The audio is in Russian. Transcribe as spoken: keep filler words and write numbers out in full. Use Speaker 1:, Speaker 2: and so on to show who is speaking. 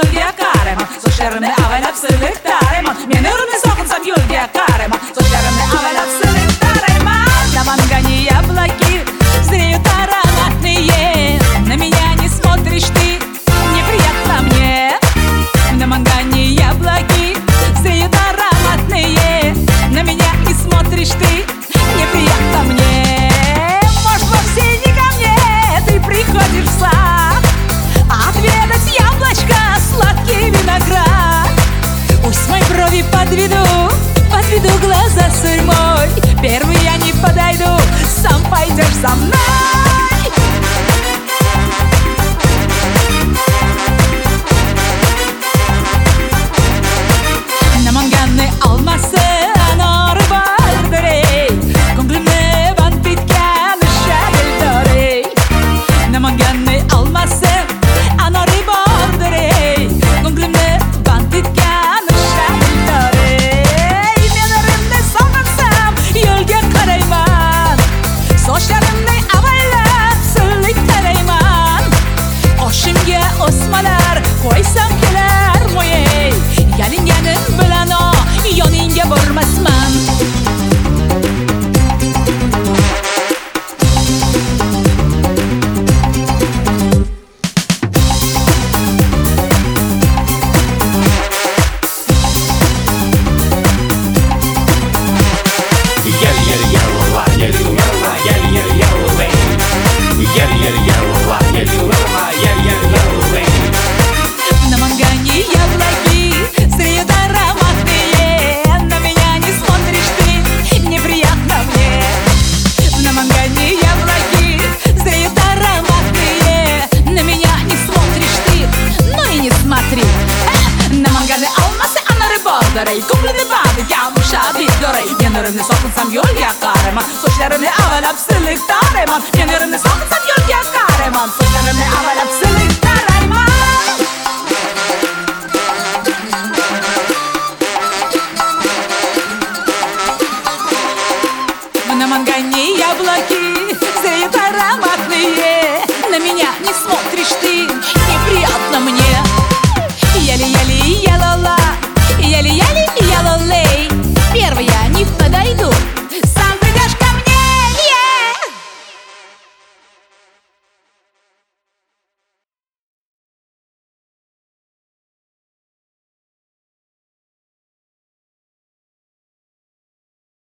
Speaker 1: yo'lga qaraman. Sochlarimni avaylab silib taraman. Men o'rimni sog'insam yo'lga qaraman. Sochlarimni avaylab silib taraman. Namangani яблоки зреют ароматные. На меня не смотришь ты, неприятно мне. В Намангане яблоки зреют ароматные. На меня не смотришь ты, неприятно мне. Может, вовсе не ко мне ты приходишь в сад отведать яблочко, сладкий виноград. Пусть мои брови подведу, подведу глаза сурьмой. Первый я не подойду, сам пойдешь со мной. Namanganni olmasa anori bordir ey, ko'nglimni band etgan shadildor ey. Namanganni olmasa anori bordir ey, ko'nglimni band etgan shadildor ey. Men o'rimni sog'insam yo'lga qarayman, sochlarimni avaylab sillik tarayman. Qoshimga o'smalar qo'ysam kelarmi ey, yalinganim bilan yoningga bormasman. Намангане яблоки зреют ароматные. На меня не смотришь ты, неприятно мне. В Намангане яблоки зреют ароматные. На меня не смотришь ты, ну и не смотри. Namangani olmasa anori bordir ey, ko'nglimni band etgan shadildor ey. Men o'rimni sog'insam yo'lga qaraman, sochlarimni avaylab sillik taraman. Men o'rimni sog'insam yo'lga qaraman, sochlarimni avaylab sillik